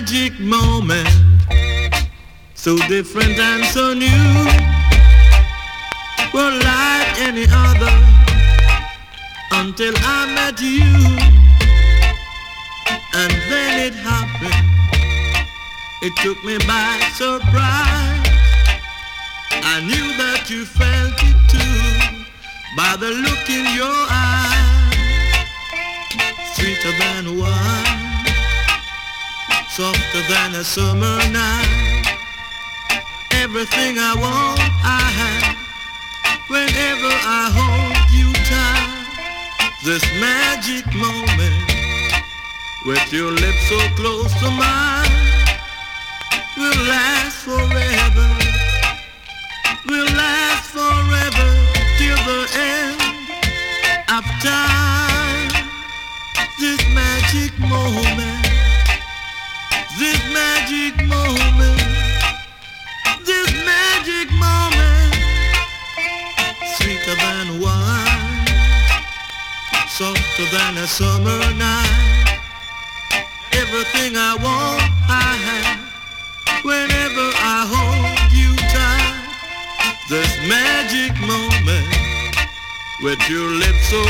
magic moment, so different and so new, were like any other until I met you. And then it happened, it took me by surprise. I knew that you felt it too, by the look in your eyes. Sweeter than wine, softer than a summer night. Everything I want, I have, whenever I hold you tight. This magic moment, with your lips so close to mine, will last forever, will last forever, till the end of time. This magic moment, this magic moment, this magic moment, sweeter than wine, softer than a summer night. Everything I want, I have, whenever I hold you tight. This magic moment, with your lips so